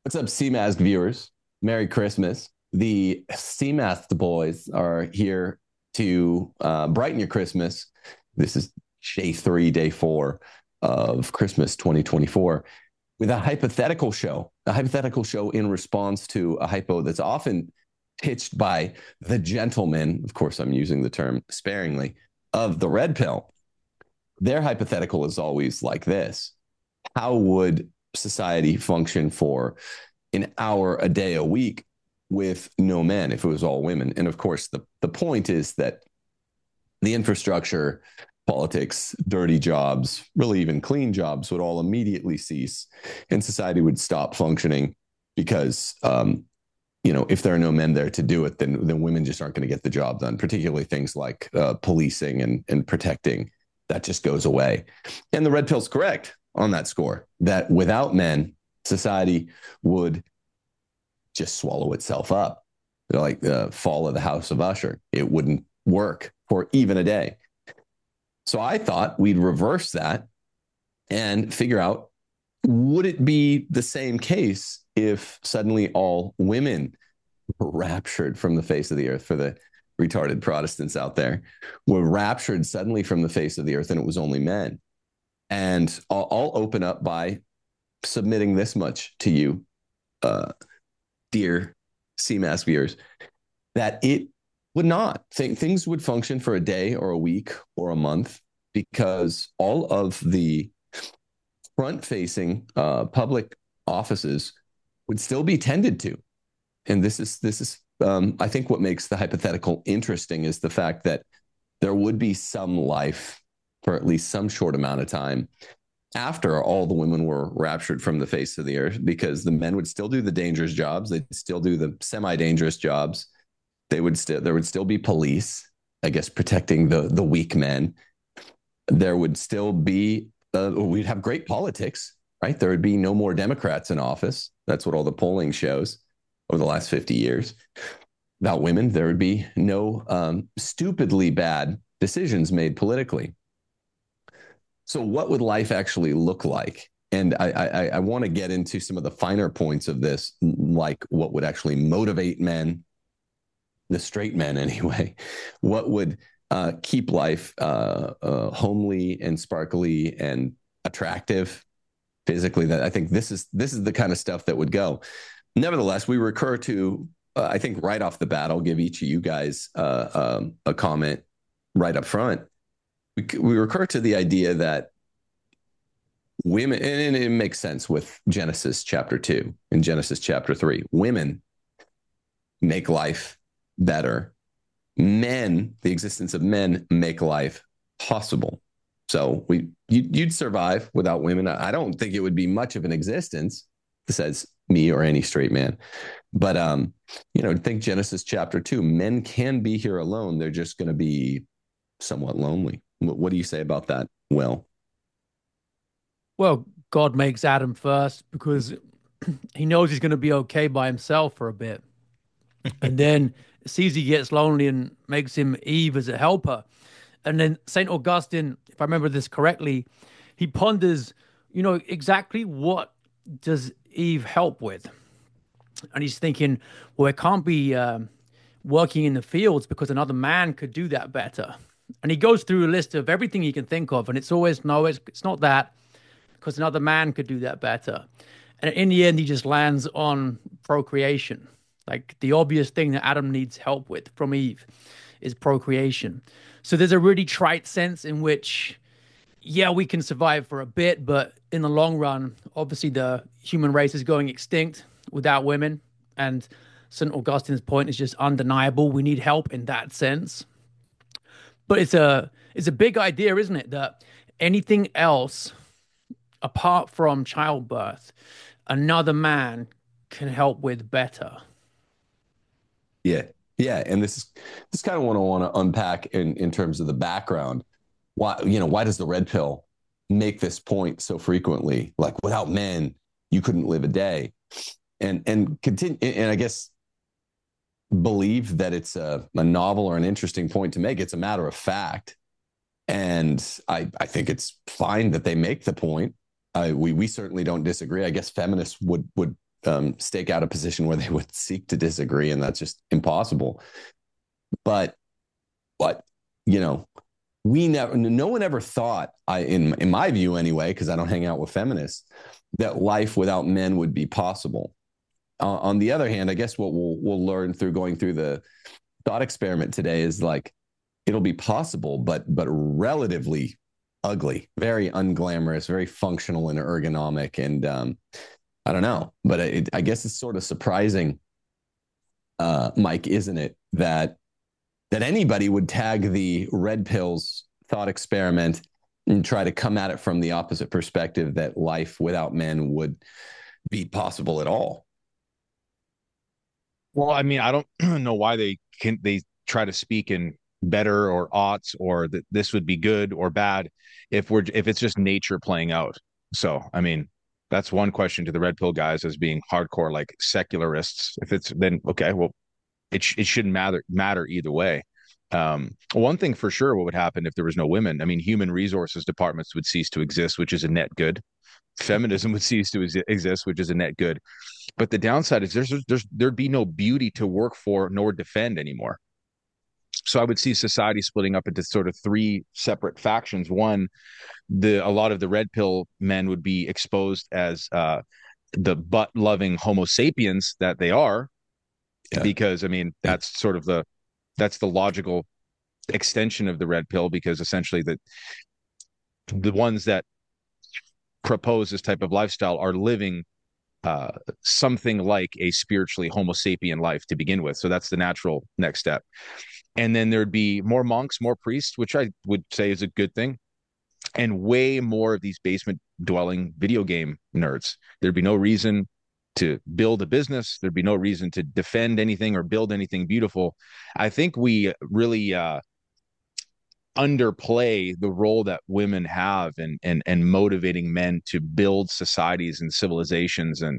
What's up, CMASC viewers? Merry Christmas. The CMASC boys are here to brighten your Christmas. This is day 4 of Christmas 2024 with a hypothetical show in response to a hypo that's often pitched by the gentlemen. Of course, I'm using the term sparingly of the red pill. Their hypothetical is always like this: how would society function for an hour a day a week with no men if it was all women? And of course, the point is that the infrastructure, politics, dirty jobs, really even clean jobs would all immediately cease, and society would stop functioning because, if there are no men there to do it, then women just aren't going to get the job done, particularly things like policing and protecting. That just goes away. And the red pill's correct on that score, that without men, society would just swallow itself up, like the fall of the House of Usher. It wouldn't work for even a day. So I thought we'd reverse that and figure out, would it be the same case if suddenly all women were raptured from the face of the earth? For the retarded Protestants out there, were raptured suddenly from the face of the earth and it was only men. And I'll open up by submitting this much to you, dear CMAS viewers, that it would not. Things would function for a day or a week or a month, because all of the front-facing public offices would still be tended to. And this is I think what makes the hypothetical interesting is the fact that there would be some life for at least some short amount of time after all the women were raptured from the face of the earth, because the men would still do the dangerous jobs. They'd still do the semi-dangerous jobs. There would still be police, I guess, protecting the weak men. There would still be, we'd have great politics, right? There would be no more Democrats in office. That's what all the polling shows over the last 50 years. Without women, there would be no stupidly bad decisions made politically. So what would life actually look like? And I want to get into some of the finer points of this, like what would actually motivate men, the straight men anyway. What would keep life homely and sparkly and attractive physically? That I think this is the kind of stuff that would go. Nevertheless, we recur to, I think right off the bat, I'll give each of you guys a comment right up front. We recur to the idea that women, and it makes sense with Genesis chapter 2 and Genesis chapter 3, women make life better. Men, the existence of men, make life possible. So you'd survive without women. I don't think it would be much of an existence, says me or any straight man. But think Genesis chapter 2, men can be here alone. They're just going to be somewhat lonely. What do you say about that, Will? Well, God makes Adam first because he knows he's going to be okay by himself for a bit. And then sees he gets lonely and makes him Eve as a helper. And then St. Augustine, if I remember this correctly, he ponders, exactly what does Eve help with? And he's thinking, well, it can't be working in the fields because another man could do that better. And he goes through a list of everything he can think of. And it's always, no, it's not that, because another man could do that better. And in the end, he just lands on procreation. Like the obvious thing that Adam needs help with from Eve is procreation. So there's a really trite sense in which, yeah, we can survive for a bit, but in the long run, obviously the human race is going extinct without women. And St. Augustine's point is just undeniable. We need help in that sense. But it's a big idea, isn't it? That anything else apart from childbirth, another man can help with better. Yeah. Yeah. And this is kind of what I want to unpack in terms of the background. Why does the red pill make this point so frequently? Like, without men, you couldn't live a day. And continue, and I guess believe that it's a novel or an interesting point to make. It's a matter of fact. And I think it's fine that they make the point. We certainly don't disagree. I guess feminists would stake out a position where they would seek to disagree, and that's just impossible. But but you know, no one ever thought, in my view anyway, because I don't hang out with feminists, that life without men would be possible. On the other hand, I guess what we'll learn through going through the thought experiment today is like it'll be possible, but relatively ugly, very unglamorous, very functional and ergonomic, and I don't know, but I guess it's sort of surprising, Mike, isn't it, that anybody would tag the red pills thought experiment and try to come at it from the opposite perspective, that life without men would be possible at all. Well, I mean, I don't know why they try to speak in better or oughts or that this would be good or bad if it's just nature playing out. So, I mean, that's one question to the red pill guys as being hardcore like secularists. If it's then okay, well, it shouldn't matter either way. One thing for sure, what would happen if there was no women? I mean, human resources departments would cease to exist, which is a net good. Feminism would cease to exist, which is a net good. But the downside is there'd be no beauty to work for nor defend anymore. So I would see society splitting up into sort of three separate factions. One, a lot of the red pill men would be exposed as the butt loving Homo sapiens that they are, Yeah. because I mean that's the logical extension of the red pill, because essentially the ones that propose this type of lifestyle are living something like a spiritually Homo sapien life to begin with. So that's the natural next step. And then there'd be more monks, more priests, which I would say is a good thing, and way more of these basement dwelling video game nerds. There'd be no reason to build a business. There'd be no reason to defend anything or build anything beautiful. I think we really underplay the role that women have and motivating men to build societies and civilizations and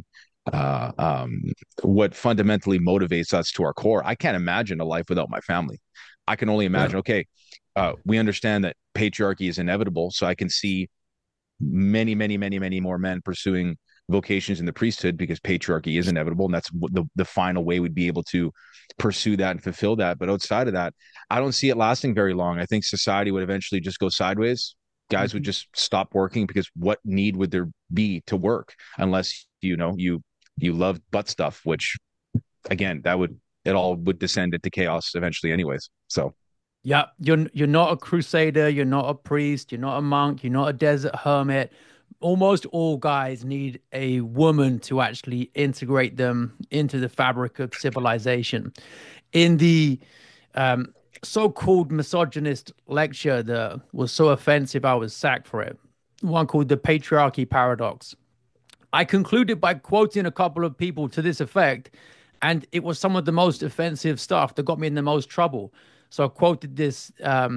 what fundamentally motivates us to our core. I can't imagine a life without my family. I can only imagine, okay, we understand that patriarchy is inevitable, so I can see many more men pursuing vocations in the priesthood because patriarchy is inevitable, and that's the final way we'd be able to pursue that and fulfill that. But outside of that, I don't see it lasting very long. I think society would eventually just go sideways. Guys would just stop working, because what need would there be to work unless you love butt stuff, which again, it all would descend into chaos eventually anyways. So Yeah, you're not a crusader, you're not a priest, you're not a monk, you're not a desert hermit. Almost all guys need a woman to actually integrate them into the fabric of civilization. In the um, so-called misogynist lecture that was so offensive, I was sacked for it, one called The Patriarchy Paradox, I concluded by quoting a couple of people to this effect, and it was some of the most offensive stuff that got me in the most trouble. So I quoted this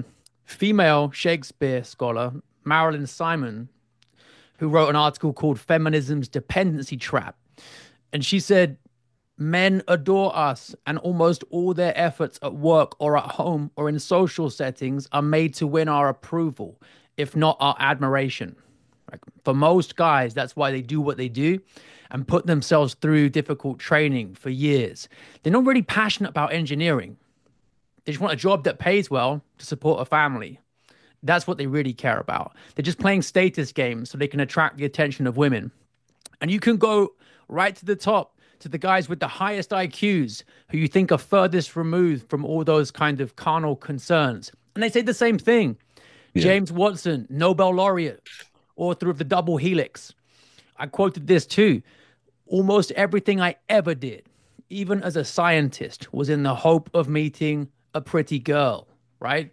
female Shakespeare scholar, Marilyn Simon, who wrote an article called Feminism's Dependency Trap. And she said, men adore us, and almost all their efforts at work or at home or in social settings are made to win our approval, if not our admiration. Like, for most guys, that's why they do what they do and put themselves through difficult training for years. They're not really passionate about engineering. They just want a job that pays well to support a family. That's what they really care about. They're just playing status games so they can attract the attention of women. And you can go right to the top, to the guys with the highest IQs who you think are furthest removed from all those kind of carnal concerns. And they say the same thing. Yeah. James Watson, Nobel laureate, author of The Double Helix. I quoted this too. Almost everything I ever did, even as a scientist, was in the hope of meeting a pretty girl, right?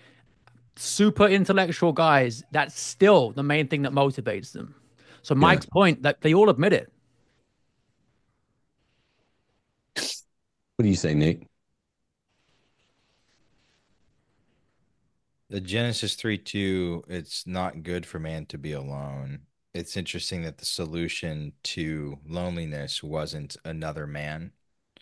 Super intellectual guys, that's still the main thing that motivates them. So Mike's point, that they all admit it. What do you say, Nate? The Genesis 3:2, it's not good for man to be alone. It's interesting that the solution to loneliness wasn't another man.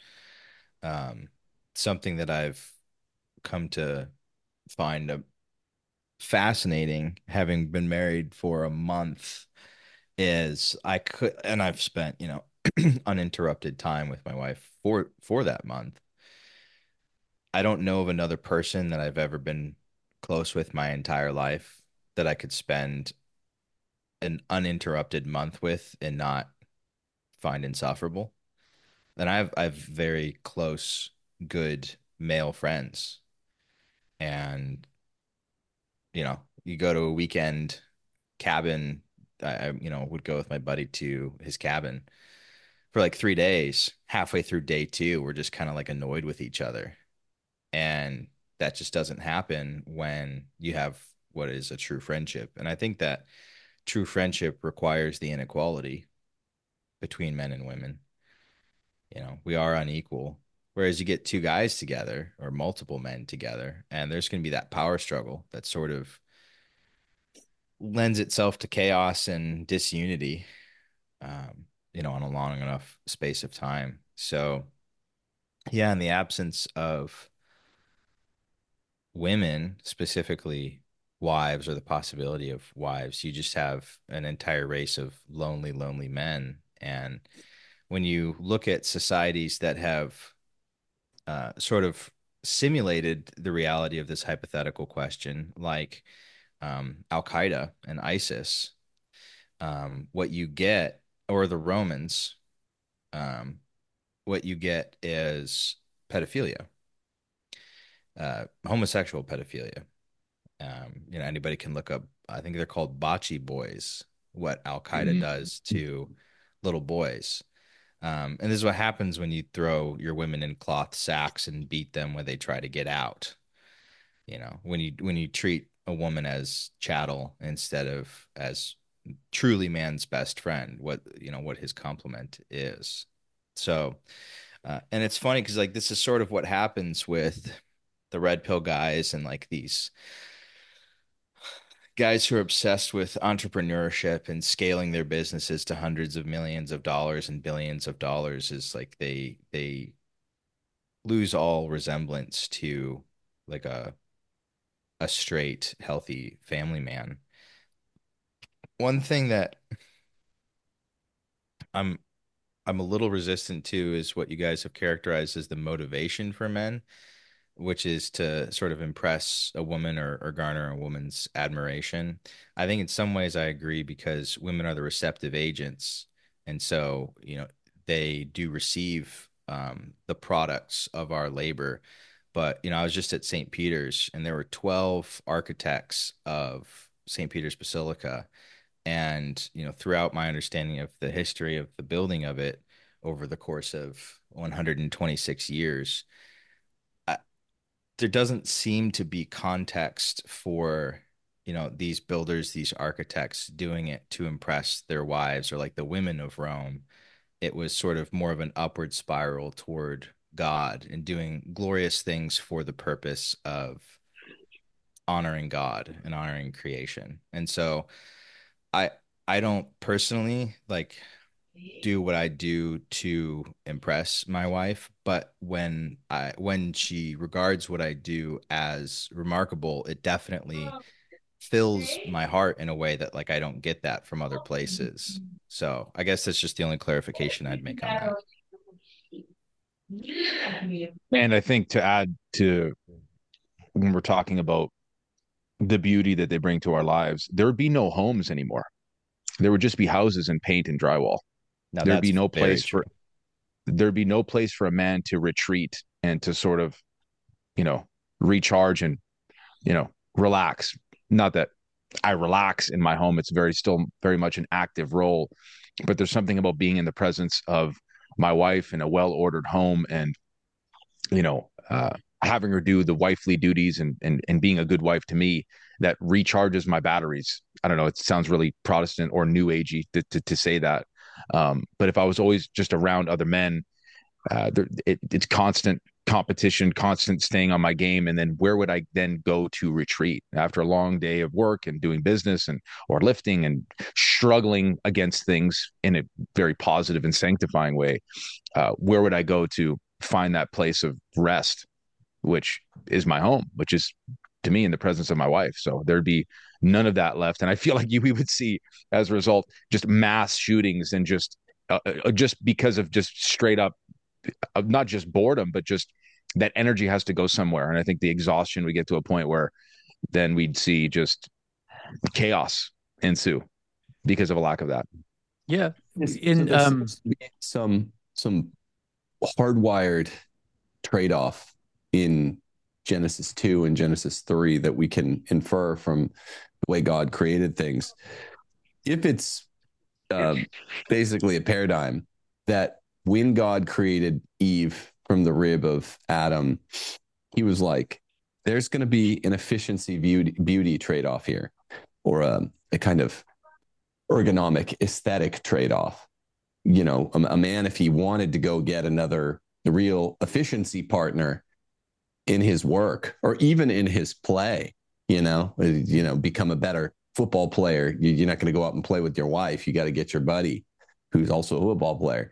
Something that I've come to find fascinating, having been married for a month, is and I've spent, uninterrupted time with my wife for that month. I don't know of another person that I've ever been close with my entire life that I could spend an uninterrupted month with and not find insufferable. And I've very close, good male friends. And you go to a weekend cabin. Would go with my buddy to his cabin for like 3 days. Halfway through day two, we're just kind of like annoyed with each other. And that just doesn't happen when you have what is a true friendship. And I think that true friendship requires the inequality between men and women. We are unequal. Whereas you get two guys together or multiple men together, and there's going to be that power struggle that sort of lends itself to chaos and disunity, on a long enough space of time. So, yeah, in the absence of women, specifically wives or the possibility of wives, you just have an entire race of lonely, lonely men. And when you look at societies that have sort of simulated the reality of this hypothetical question, like Al Qaeda and ISIS, what you get, or the Romans, um, what you get is pedophilia, homosexual pedophilia. Anybody can look up, I think they're called bocce boys, what Al Qaeda does to little boys. And this is what happens when you throw your women in cloth sacks and beat them when they try to get out. When you treat a woman as chattel instead of as truly man's best friend, what his complement is. So, and it's funny because like this is sort of what happens with the red pill guys and like these guys who are obsessed with entrepreneurship and scaling their businesses to hundreds of millions of dollars and billions of dollars is like they lose all resemblance to like a straight, healthy family man. One thing that I'm I'm a little resistant to is what you guys have characterized as the motivation for men, which is to sort of impress a woman or garner a woman's admiration. I think in some ways I agree because women are the receptive agents. And so, they do receive the products of our labor. But, I was just at St. Peter's and there were 12 architects of St. Peter's Basilica. And, throughout my understanding of the history of the building of it over the course of 126 years, there doesn't seem to be context for these builders, these architects doing it to impress their wives or like the women of Rome. It was sort of more of an upward spiral toward God and doing glorious things for the purpose of honoring God and honoring creation. And so I I don't personally like do what I do to impress my wife, but when she regards what I do as remarkable, it definitely fills my heart in a way that like I don't get that from other places. So I guess that's just the only clarification I'd make on that. And I think to add to when we're talking about the beauty that they bring to our lives, there would be no homes anymore. There would just be houses and paint and drywall. Now There'd that's be no very place true. for there'd be no place for a man to retreat and to sort of, you know, recharge and, relax. Not that I relax in my home. It's still very much an active role, but there's something about being in the presence of my wife in a well-ordered home and, you know, uh, having her do the wifely duties and being a good wife to me that recharges my batteries. I don't know. It sounds really Protestant or New Agey to say that. But if I was always just around other men, it's constant competition, constant staying on my game. And then where would I then go to retreat after a long day of work and doing business and or lifting and struggling against things in a very positive and sanctifying way? Where would I go to find that place of rest, which is my home, which is to me in the presence of my wife? So there'd be none of that left. And I feel like we would see as a result just mass shootings and just just because of just straight up, not just boredom, but just that energy has to go somewhere. And I think the exhaustion, we get to a point where then we'd see just chaos ensue because of a lack of that. Yeah. So there seems to be some hardwired trade-off in Genesis 2 and Genesis 3 that we can infer from the way God created things. If it's basically a paradigm that when God created Eve from the rib of Adam, he was like, there's going to be an efficiency beauty trade-off here, or a kind of ergonomic aesthetic trade-off. A man, if he wanted to go get another real efficiency partner in his work or even in his play, become a better football player. You're not going to go out and play with your wife. You got to get your buddy who's also a football player.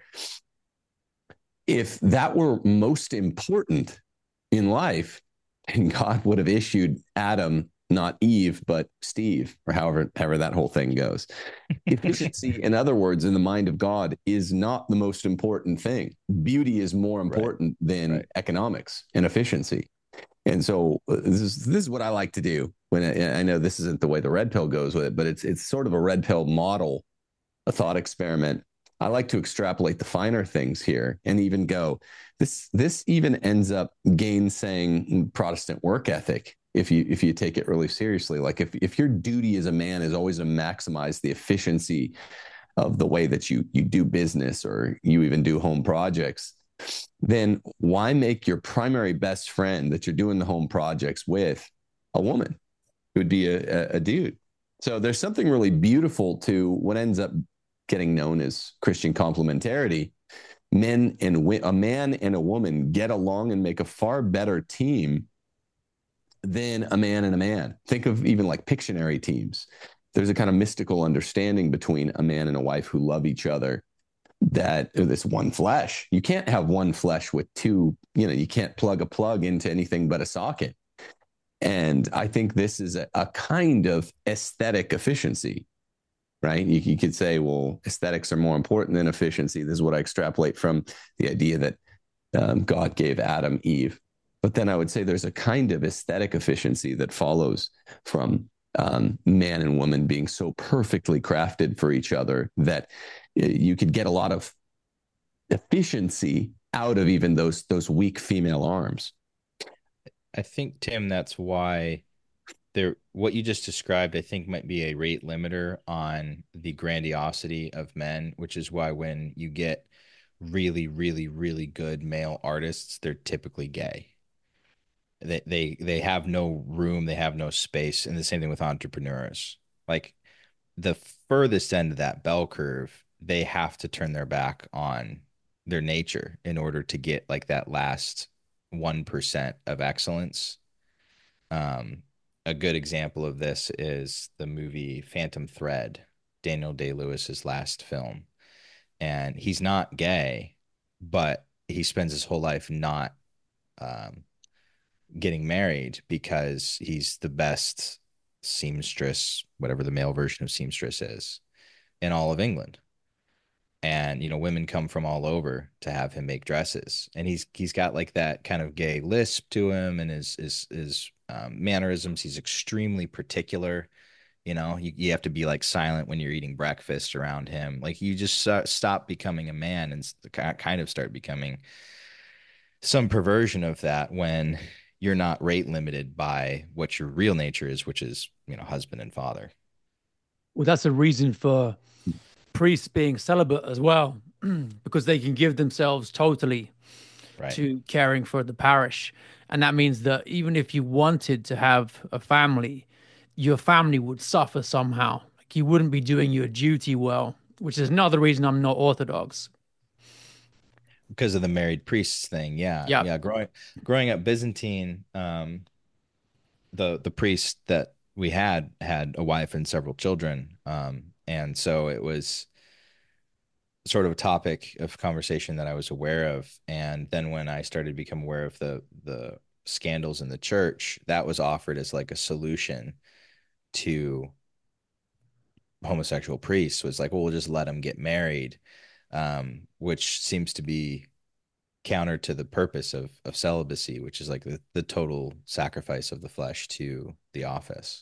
If that were most important in life, then God would have issued Adam, not Eve, but Steve, or however that whole thing goes. Efficiency, in other words, in the mind of God, is not the most important thing. Beauty is more important than economics and efficiency. And so this is what I like to do when I know this isn't the way the red pill goes with it, but it's sort of a red pill model, a thought experiment. I like to extrapolate the finer things here and even go, this even ends up gainsaying Protestant work ethic if you take it really seriously. Like if your duty as a man is always to maximize the efficiency of the way that you do business or you even do home projects, then why make your primary best friend that you're doing the home projects with a woman? It would be a dude. So there's something really beautiful to what ends up getting known as Christian complementarity. A man and a woman get along and make a far better team than a man and a man. Think of even like Pictionary teams. There's a kind of mystical understanding between a man and a wife who love each other, that this one flesh. You can't have one flesh with two, you can't plug a plug into anything but a socket. And I think this is a kind of aesthetic efficiency, right? You could say, well, aesthetics are more important than efficiency. This is what I extrapolate from the idea that God gave Adam Eve. But then I would say there's a kind of aesthetic efficiency that follows from man and woman being so perfectly crafted for each other that you could get a lot of efficiency out of even those weak female arms. I think, Tim, that's why what you just described, I think, might be a rate limiter on the grandiosity of men, which is why when you get really, really, really good male artists, they're typically gay. They have no room, they have no space, and the same thing with entrepreneurs. Like the furthest end of that bell curve, they have to turn their back on their nature in order to get like that last 1% of excellence. A good example of this is the movie Phantom Thread, Daniel Day-Lewis's last film. And he's not gay, but he spends his whole life not getting married because he's the best seamstress, whatever the male version of seamstress is, in all of England. And women come from all over to have him make dresses, and he's got like that kind of gay lisp to him, and his mannerisms. He's extremely particular. You have to be like silent when you're eating breakfast around him. Like you just stop becoming a man and kind of start becoming some perversion of that when you're not rate limited by what your real nature is, which is husband and father. Well, that's a reason for priests being celibate as well, because they can give themselves totally to caring for the parish. And that means that even if you wanted to have a family, your family would suffer somehow. Like you wouldn't be doing your duty well, which is another reason I'm not Orthodox. Because of the married priests thing. Yeah. Growing up Byzantine, the priest that we had a wife and several children. And so it was sort of a topic of conversation that I was aware of. And then when I started to become aware of the scandals in the church, that was offered as like a solution to homosexual priests, was like, well, we'll just let them get married. which seems to be counter to the purpose of celibacy, which is like the total sacrifice of the flesh to the office.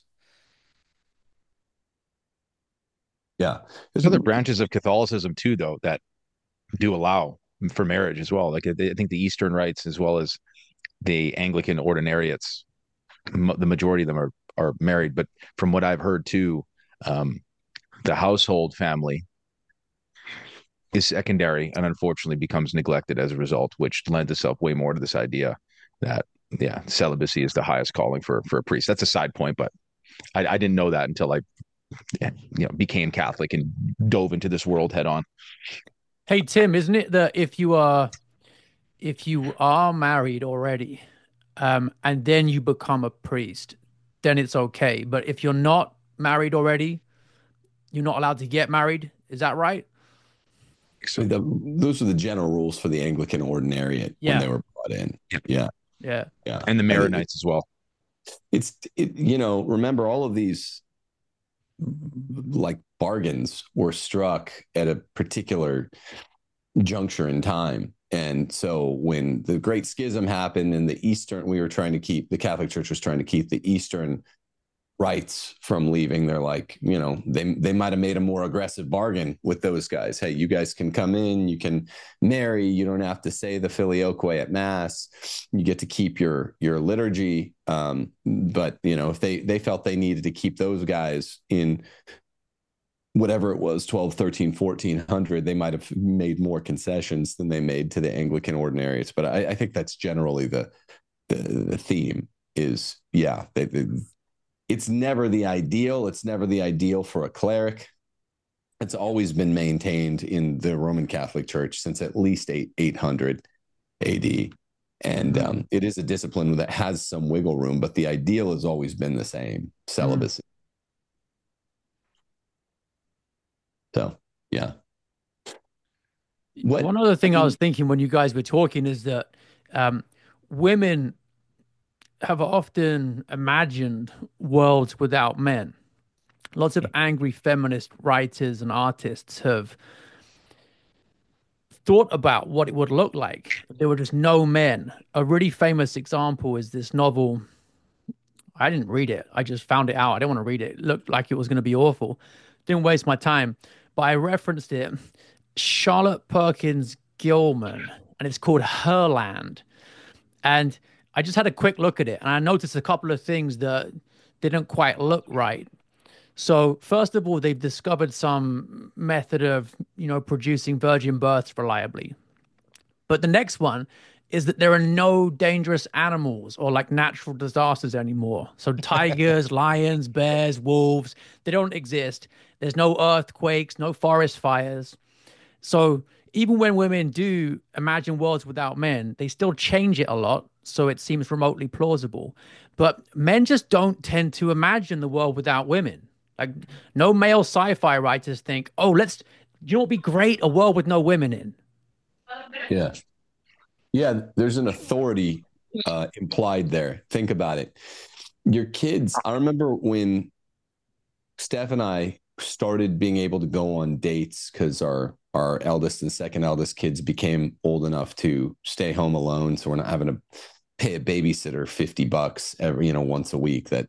Yeah. There's other branches of Catholicism too, though, that do allow for marriage as well. Like I think the Eastern rites, as well as the Anglican ordinariates, the majority of them are married. But from what I've heard too, the household family is secondary and unfortunately becomes neglected as a result, which lends itself way more to this idea that celibacy is the highest calling for a priest. That's a side point, but I didn't know that until I became Catholic and dove into this world head on. Hey Tim, isn't it that if you are married already, and then you become a priest, then it's okay. But if you're not married already, you're not allowed to get married. Is that right? So those are the general rules for the Anglican ordinariate when they were brought in. Yeah. Yeah. Yeah. And the Maronites as well. Remember all of these like bargains were struck at a particular juncture in time. And so when the Great Schism happened and the Catholic Church was trying to keep the Eastern rights from leaving, they're like, they might have made a more aggressive bargain with those guys. Hey, you guys can come in, you can marry, you don't have to say the Filioque at Mass, you get to keep your liturgy. But if they felt they needed to keep those guys in whatever it was, 12, 13, 1400, they might have made more concessions than they made to the Anglican ordinariates. But I think that's generally the theme is, it's never the ideal. It's never the ideal for a cleric. It's always been maintained in the Roman Catholic Church since at least 800 AD. And it is a discipline that has some wiggle room, but the ideal has always been the same, celibacy. So, yeah. One other thing I was thinking when you guys were talking is that women have often imagined worlds without men. Lots of angry feminist writers and artists have thought about what it would look like if there were just no men. A really famous example is this novel. I didn't read it. I just found it out. I didn't want to read it. It looked like it was going to be awful. Didn't waste my time. But I referenced it. Charlotte Perkins Gilman, and it's called Herland. And I just had a quick look at it, and I noticed a couple of things that didn't quite look right. So, first of all, they've discovered some method of, producing virgin births reliably. But the next one is that there are no dangerous animals or like natural disasters anymore. So tigers, lions, bears, wolves, they don't exist. There's no earthquakes, no forest fires. So even when women do imagine worlds without men, they still change it a lot. So it seems remotely plausible. But men just don't tend to imagine the world without women. Like no male sci-fi writers think, oh, you know what would be great? A world with no women in. Yeah. Yeah, there's an authority implied there. Think about it. Your kids, I remember when Steph and I started being able to go on dates because our eldest and second eldest kids became old enough to stay home alone. So we're not having to pay a babysitter $50 every, once a week. That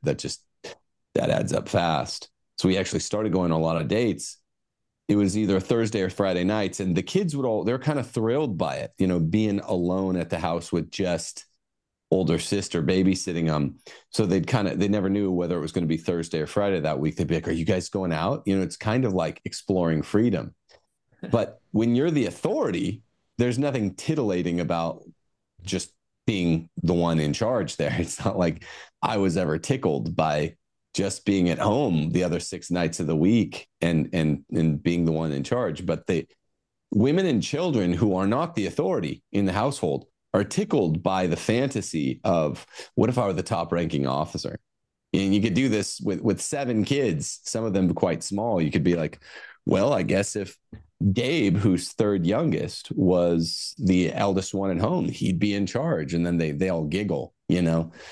adds up fast. So we actually started going on a lot of dates. It was either Thursday or Friday nights, and the kids they're kind of thrilled by it, being alone at the house with just older sister babysitting them. So they never knew whether it was going to be Thursday or Friday that week. They'd be like, are you guys going out? It's kind of like exploring freedom. But when you're the authority, there's nothing titillating about just being the one in charge there. It's not like I was ever tickled by just being at home the other 6 nights of the week and being the one in charge. But the women and children who are not the authority in the household are tickled by the fantasy of what if I were the top ranking officer? And you could do this with 7 kids, some of them quite small. You could be like, well, I guess if Gabe, who's third youngest, was the eldest one at home, he'd be in charge. And then they all giggle,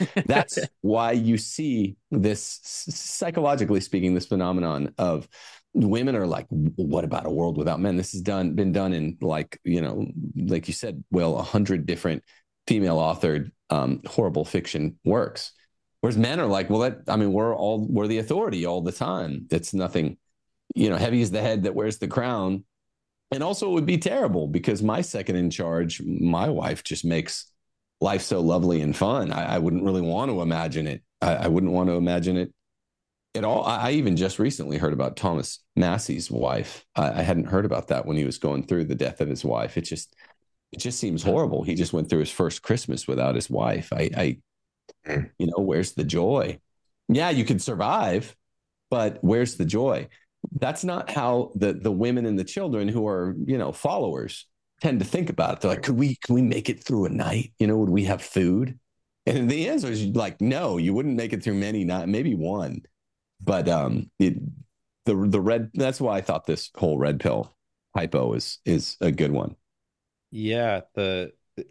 That's why you see this, psychologically speaking, this phenomenon of women are like, what about a world without men? This has been done in, like, like you said, well, 100 different female authored horrible fiction works. Whereas men are like, well, we're the authority all the time. It's nothing, heavy is the head that wears the crown. And also, it would be terrible because my second in charge, my wife, just makes life so lovely and fun. I wouldn't really want to imagine it. I wouldn't want to imagine it at all. I even just recently heard about Thomas Massey's wife. I hadn't heard about that when he was going through the death of his wife. It just seems horrible. He just went through his first Christmas without his wife. Where's the joy? Yeah, you could survive, but where's the joy? That's not how the women and the children who are, followers tend to think about it. They're like, can we make it through a night? Would we have food? And the answer is like, no, you wouldn't make it through many, not maybe one. But the red, that's why I thought this whole red pill hypo is a good one. Yeah, the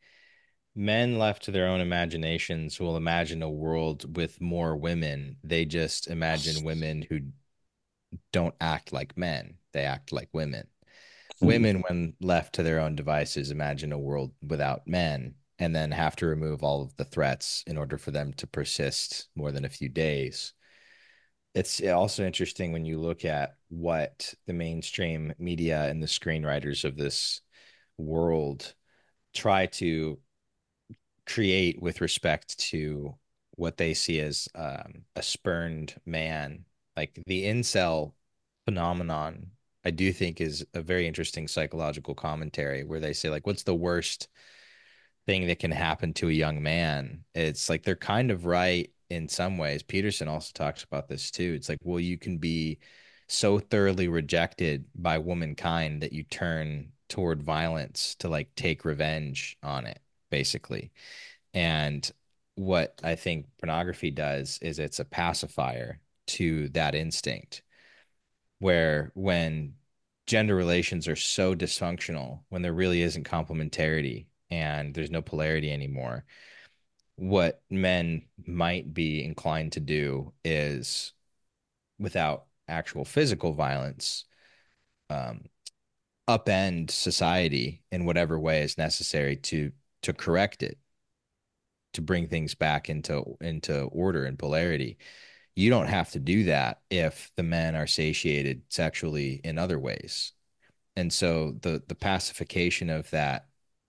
men left to their own imaginations will imagine a world with more women. They just imagine women who don't act like men. They act like women. Women, when left to their own devices, imagine a world without men and then have to remove all of the threats in order for them to persist more than a few days. It's also interesting when you look at what the mainstream media and the screenwriters of this world try to create with respect to what they see as a spurned man. Like the incel phenomenon, I do think is a very interesting psychological commentary where they say, like, what's the worst thing that can happen to a young man? It's like they're kind of right in some ways. Peterson also talks about this too. It's like, well, you can be so thoroughly rejected by womankind that you turn toward violence to like take revenge on it, basically. And what I think pornography does is it's a pacifier to that instinct, where when gender relations are so dysfunctional, when there really isn't complementarity and there's no polarity anymore, what men might be inclined to do is, without actual physical violence, um, upend society in whatever way is necessary to correct it, to bring things back into order and polarity. You don't have to do that if the men are satiated sexually in other ways. And so the pacification of that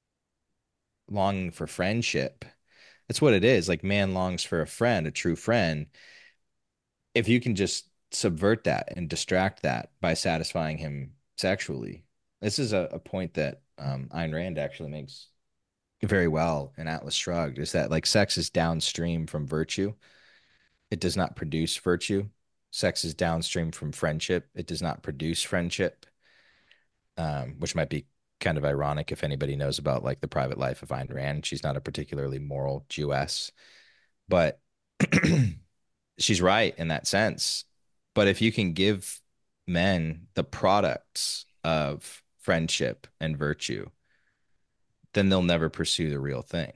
longing for friendship, that's what it is. Like man longs for a friend, a true friend. If you can just subvert that and distract that by satisfying him sexually. This is a point that Ayn Rand actually makes very well in Atlas Shrugged, is that like sex is downstream from virtue. It does not produce virtue. Sex is downstream from friendship. It does not produce friendship, which might be kind of ironic if anybody knows about like the private life of Ayn Rand. She's not a particularly moral Jewess, but she's right in that sense. But if you can give men the products of friendship and virtue, then they'll never pursue the real thing.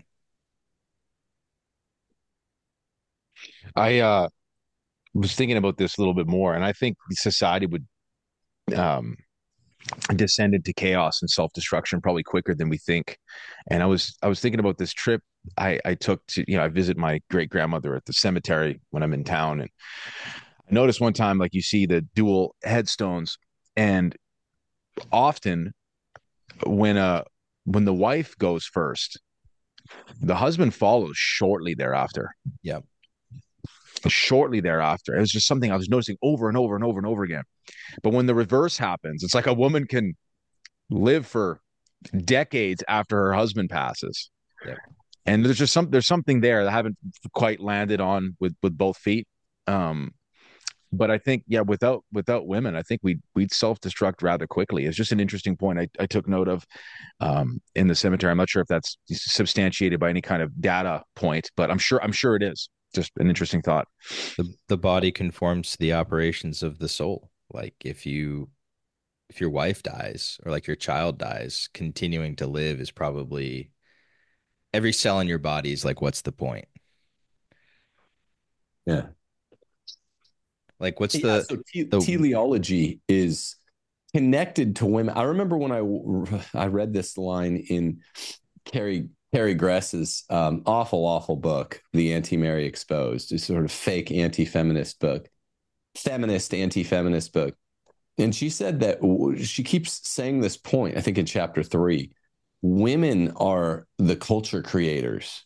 I was thinking about this a little bit more, and I think society would um, descend into chaos and self-destruction probably quicker than we think. And I was thinking about this trip I took to, I visit my great grandmother at the cemetery when I'm in town, and I noticed one time, like you see the dual headstones, and often when uh when the wife goes first, the husband follows shortly thereafter. Yeah. Shortly thereafter. It was just something I was noticing over and over and over and over again. But when the reverse happens, it's like a woman can live for decades after her husband passes. Yep. And there's something there that I haven't quite landed on with both feet. Um, but I think, yeah, without women, I think we'd self-destruct rather quickly. It's just an interesting point I took note of in the cemetery. I'm not sure if that's substantiated by any kind of data point, but I'm sure it is. Just an interesting thought. The body conforms to the operations of the soul. Like if your wife dies or like your child dies, continuing to live is probably every cell in your body is like, what's the point? Yeah. Like, what's Yeah, the so the teleology is connected to women. I remember when I read this line in Carrie Gress's awful book, The Anti-Mary Exposed, a sort of fake anti-feminist book, feminist anti-feminist book. And she said that she keeps saying this point, I think in chapter 3, women are the culture creators.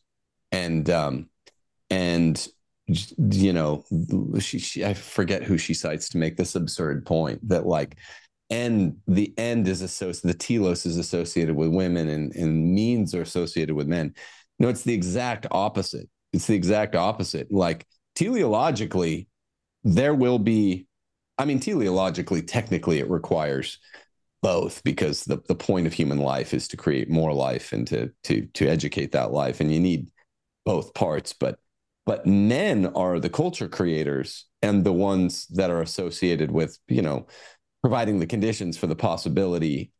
And you know, she I forget who she cites to make this absurd point that like the end is associated, the telos is associated with women, and means are associated with men. No, it's the exact opposite. It's the exact opposite. Like teleologically, there will be, I mean, teleologically, technically, it requires both because the point of human life is to create more life and to educate that life, and you need both parts. But men are the culture creators and the ones that are associated with, you know, providing the conditions for the possibility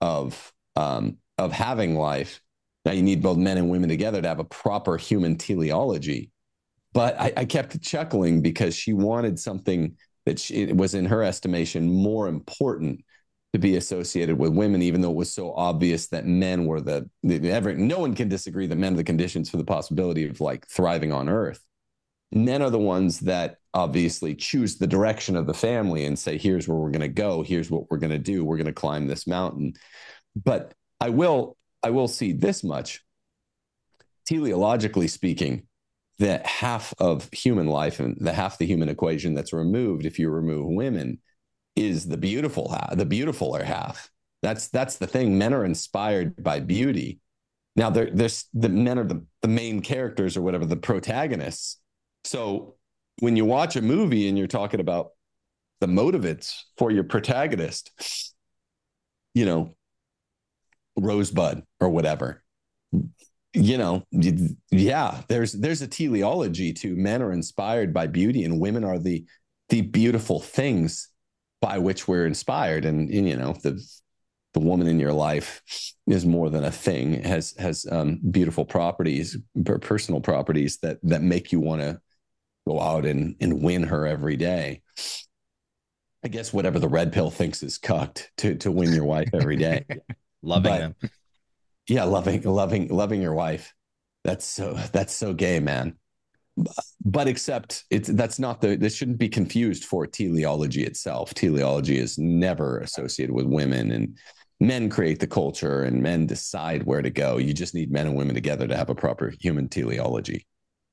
of having life. Now you need both men and women together to have a proper human teleology. But I kept chuckling because she wanted something that it was, in her estimation, more important to be associated with women, even though it was so obvious that men were no one can disagree that men are the conditions for the possibility of like thriving on Earth. Men are the ones that obviously choose the direction of the family and say, here's where we're going to go. Here's what we're going to do. We're going to climb this mountain. But I will see this much. Teleologically speaking, that half of human life and the human equation that's removed, if you remove women, is the beautifuler half. That's the thing. Men are inspired by beauty. Now, there's the men are the main characters or whatever, the protagonists. So when you watch a movie and you're talking about the motivates for your protagonist, you know, Rosebud or whatever, you know, yeah, there's a teleology to men are inspired by beauty and women are the beautiful things by which we're inspired. And you know, the woman in your life is more than a thing, has beautiful properties, personal properties that make you want to go out and win her every day. I guess whatever the red pill thinks is cucked to win your wife every day. loving them. Yeah, loving your wife. That's so gay, man. But except that's not this shouldn't be confused for teleology itself. Teleology is never associated with women, and men create the culture and men decide where to go. You just need men and women together to have a proper human teleology.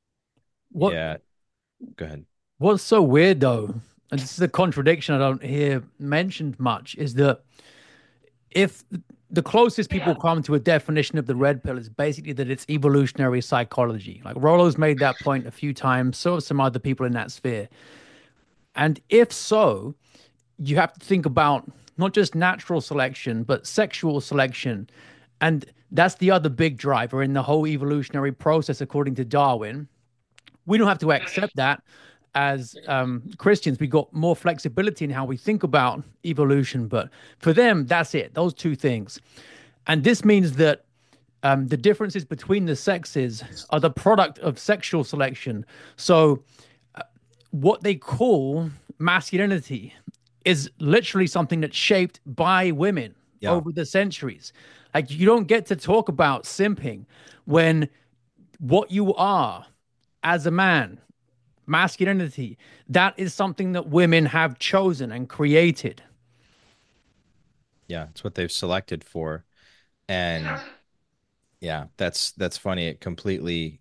Yeah. Go ahead. What's so weird though, and this is a contradiction I don't hear mentioned much, is that if the closest people come to a definition of the red pill is basically that it's evolutionary psychology. Like Rollo's made that point a few times, so have some other people in that sphere. And if so, you have to think about not just natural selection, but sexual selection. And that's the other big driver in the whole evolutionary process, according to Darwin. We don't have to accept that as Christians. We got more flexibility in how we think about evolution, but for them, that's it. Those two things, and this means that the differences between the sexes are the product of sexual selection. So, what they call masculinity is literally something that's shaped by women over the centuries. Like you don't get to talk about simping when what you are as a man, masculinity, that is something that women have chosen and created. Yeah, it's what they've selected for. And yeah, that's funny. It completely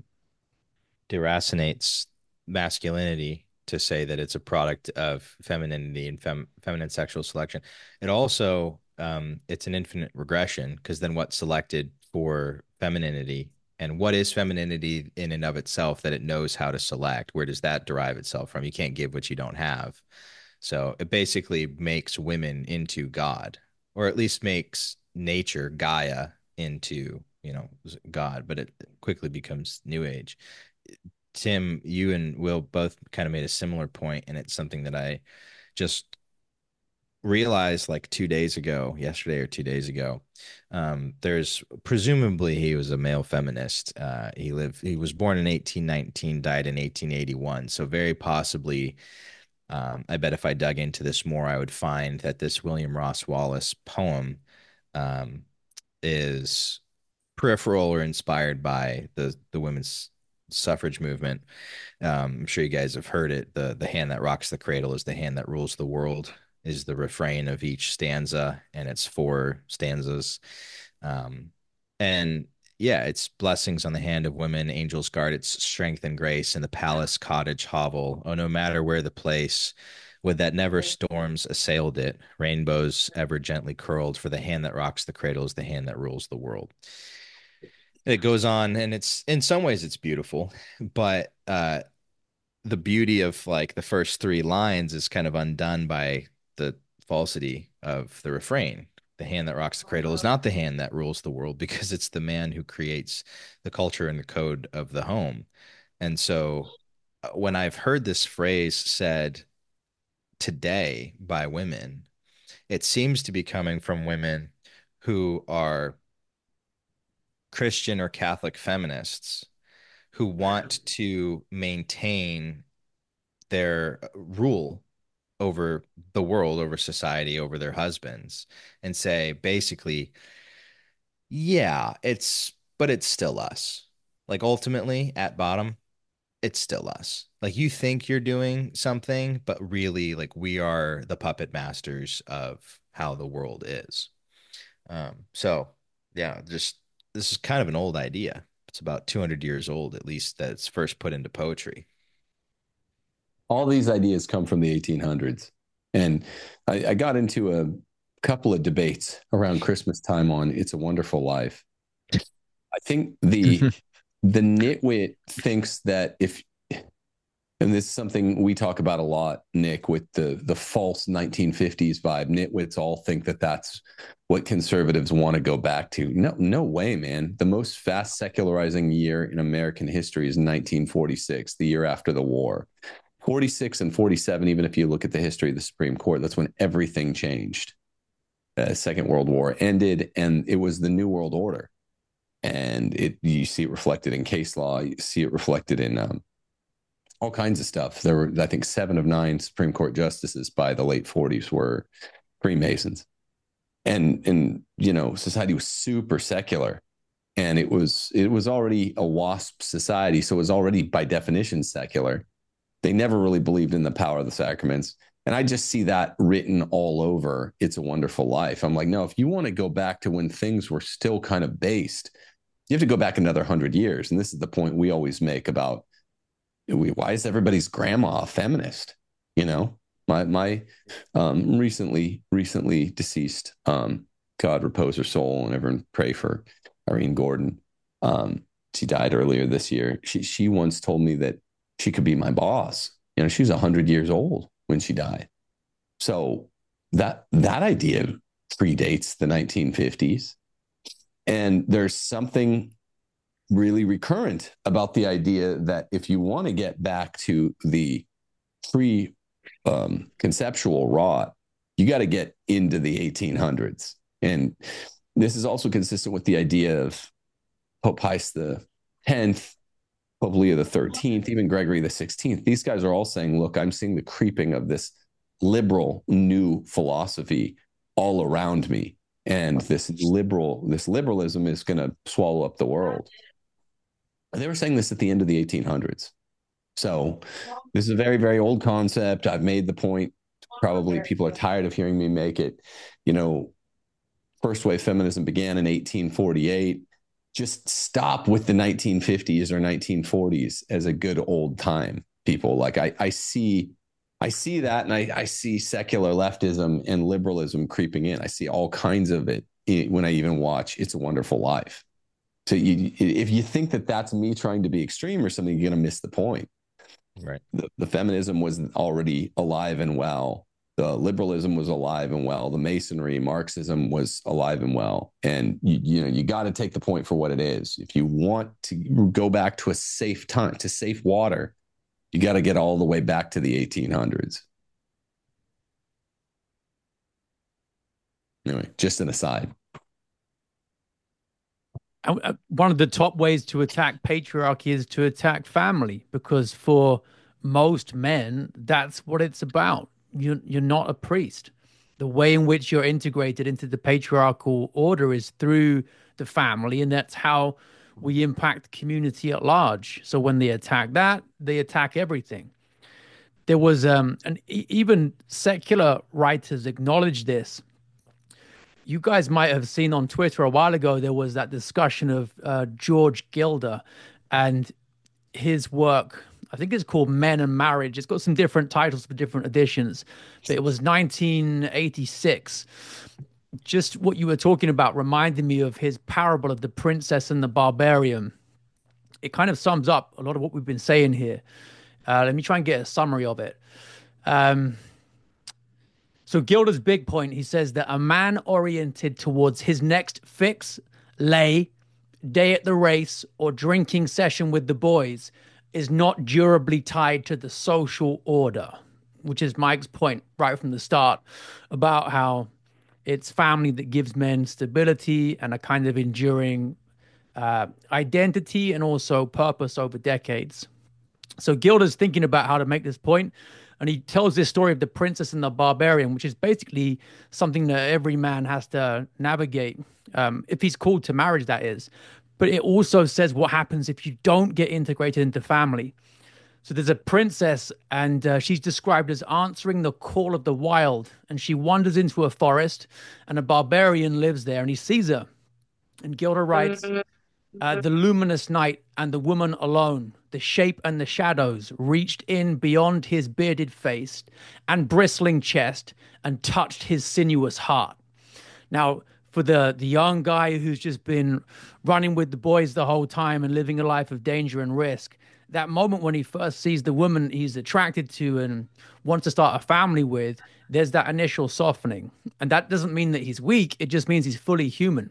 deracinates masculinity to say that it's a product of femininity and feminine sexual selection. It also it's an infinite regression because then what's selected for femininity and what is femininity in and of itself that it knows how to select? Where does that derive itself from? You can't give what you don't have. So it basically makes women into God, or at least makes nature, Gaia, into, you know, God, but it quickly becomes New Age. Tim, you and Will both kind of made a similar point, and it's something that I just realized like 2 days ago, yesterday or 2 days ago. There's presumably he was a male feminist. He was born in 1819, died in 1881. So very possibly I bet if I dug into this more, I would find that this William Ross Wallace poem um, is peripheral or inspired by the women's suffrage movement. I'm sure you guys have heard it. The hand that rocks the cradle is the hand that rules the world is the refrain of each stanza, and it's four stanzas. And yeah, it's blessings on the hand of women, angels guard its strength and grace in the palace, cottage, hovel. Oh, no matter where the place, would that never storms assailed it, rainbows ever gently curled, for the hand that rocks the cradle is the hand that rules the world. It goes on, and it's in some ways it's beautiful, but the beauty of like the first three lines is kind of undone by the falsity of the refrain. The hand that rocks the cradle is not the hand that rules the world because it's the man who creates the culture and the code of the home. And so when I've heard this phrase said today by women, it seems to be coming from women who are Christian or Catholic feminists who want to maintain their rule over the world, over society, over their husbands, and say basically, yeah, but it's still us. Like ultimately, at bottom, it's still us. Like you think you're doing something, but really, like we are the puppet masters of how the world is. So yeah, just this is kind of an old idea. It's about 200 years old, at least, that it's first put into poetry. All these ideas come from the 1800s. And I got into a couple of debates around Christmas time on It's a Wonderful Life. I think the nitwit thinks that if, and this is something we talk about a lot, Nick, with the false 1950s vibe. Nitwits all think that that's what conservatives want to go back to. No way, man. The most fast secularizing year in American history is 1946, the year after the war. 46 and 47, even if you look at the history of the Supreme Court, that's when everything changed. Second World War ended, and it was the New World Order. And you see it reflected in case law. You see it reflected in all kinds of stuff. There were, I think, 7 of 9 Supreme Court justices by the late 40s were Freemasons. And society was super secular. And it was already a WASP society, so it was already by definition secular. They never really believed in the power of the sacraments. And I just see that written all over It's a Wonderful Life. I'm like, no, if you want to go back to when things were still kind of based, you have to go back another 100 years. And this is the point we always make about why is everybody's grandma a feminist? My recently deceased, God repose her soul, and everyone pray for Irene Gordon. She died earlier this year. She once told me that she could be my boss. She was 100 years old when she died. So that idea predates the 1950s. And there's something really recurrent about the idea that if you want to get back to the conceptual rot, you got to get into the 1800s. And this is also consistent with the idea of Pope Pius X, Pope Leo the 13th, even Gregory the 16th. These guys are all saying, look, I'm seeing the creeping of this liberal new philosophy all around me. And this liberalism is going to swallow up the world. And they were saying this at the end of the 1800s. So this is a very, very old concept. I've made the point. Probably people are tired of hearing me make it. First wave feminism began in 1848. Just stop with the 1950s or 1940s as a good old time, people. Like I see that, and I see secular leftism and liberalism creeping in. I see all kinds of it when I even watch It's a Wonderful Life. So if you think that that's me trying to be extreme or something, you're going to miss the point. Right. The feminism was already alive and well. The liberalism was alive and well. The Masonry, Marxism was alive and well. And you got to take the point for what it is. If you want to go back to a safe time, to safe water, you got to get all the way back to the 1800s. Anyway, just an aside. One of the top ways to attack patriarchy is to attack family, because for most men, that's what it's about. You're not a priest. The way in which you're integrated into the patriarchal order is through the family, and that's how we impact the community at large. So when they attack that, they attack everything. There was and even secular writers acknowledge this. You guys might have seen on Twitter a while ago there was that discussion of George Gilder and his work. I think it's called Men and Marriage. It's got some different titles for different editions, but it was 1986. Just what you were talking about reminded me of his parable of the princess and the barbarian. It kind of sums up a lot of what we've been saying here. Let me try and get a summary of it. Um, so Gilda's big point, he says that a man oriented towards his next fix, lay, day at the race, or drinking session with the boys is not durably tied to the social order, which is Mike's point right from the start about how it's family that gives men stability and a kind of enduring identity and also purpose over decades. So Gilda's thinking about how to make this point, and he tells this story of the princess and the barbarian, which is basically something that every man has to navigate, if he's called to marriage, that is. But it also says what happens if you don't get integrated into family. So there's a princess, and she's described as answering the call of the wild, and she wanders into a forest, and a barbarian lives there, and he sees her. And Gilda writes, the luminous night and the woman alone, the shape and the shadows reached in beyond his bearded face and bristling chest and touched his sinuous heart. Now, for the young guy who's just been running with the boys the whole time and living a life of danger and risk, that moment when he first sees the woman he's attracted to and wants to start a family with, there's that initial softening. And that doesn't mean that he's weak, it just means he's fully human.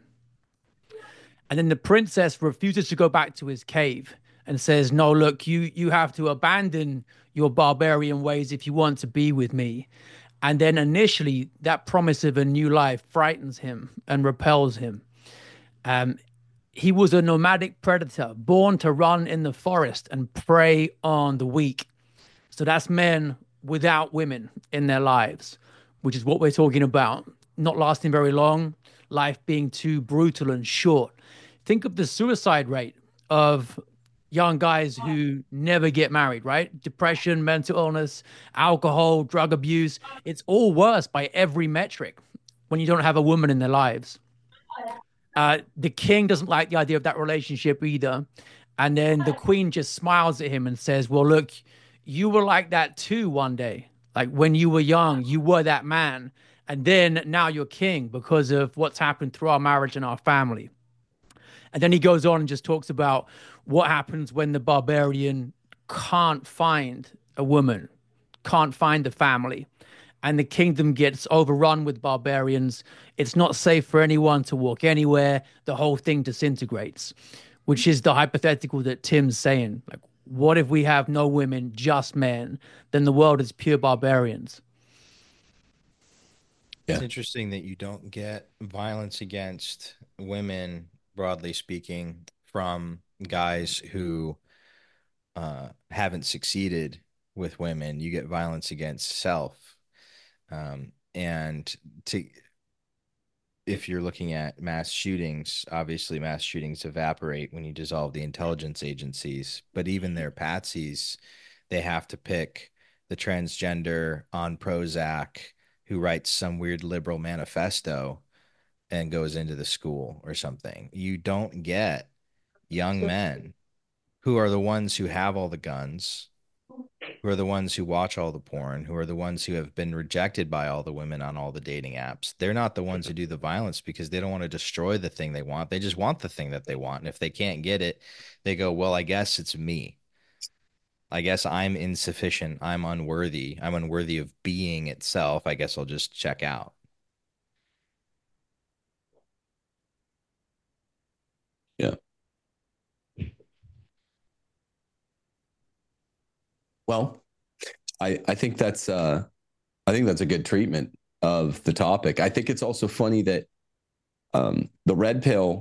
And then the princess refuses to go back to his cave and says, "No, look, you have to abandon your barbarian ways if you want to be with me." And then initially, that promise of a new life frightens him and repels him. Um, he was a nomadic predator, born to run in the forest and prey on the weak. So that's men without women in their lives, which is what we're talking about. Not lasting very long, life being too brutal and short. Think of the suicide rate of young guys who never get married, right? Depression, mental illness, alcohol, drug abuse. It's all worse by every metric when you don't have a woman in their lives. The king doesn't like the idea of that relationship either. And then the queen just smiles at him and says, "Well, look, you were like that too one day. Like when you were young, you were that man. And then now you're king because of what's happened through our marriage and our family." And then he goes on and just talks about what happens when the barbarian can't find a woman, can't find a family, and the kingdom gets overrun with barbarians. It's not safe for anyone to walk anywhere. The whole thing disintegrates, which is the hypothetical that Tim's saying. Like, what if we have no women, just men? Then the world is pure barbarians. It's interesting that you don't get violence against women, broadly speaking, from guys who haven't succeeded with women. You get violence against self. And if you're looking at mass shootings, obviously mass shootings evaporate when you dissolve the intelligence agencies, but even their patsies, they have to pick the transgender on Prozac who writes some weird liberal manifesto and goes into the school or something. You don't get young men who are the ones who have all the guns, who are the ones who watch all the porn, who are the ones who have been rejected by all the women on all the dating apps. They're not the ones who do the violence because they don't want to destroy the thing they want. They just want the thing that they want. And if they can't get it, they go, well, I guess it's me. I guess I'm insufficient. I'm unworthy. I'm unworthy of being itself. I guess I'll just check out. Yeah. Well, I think that's a good treatment of the topic. I think it's also funny that the red pill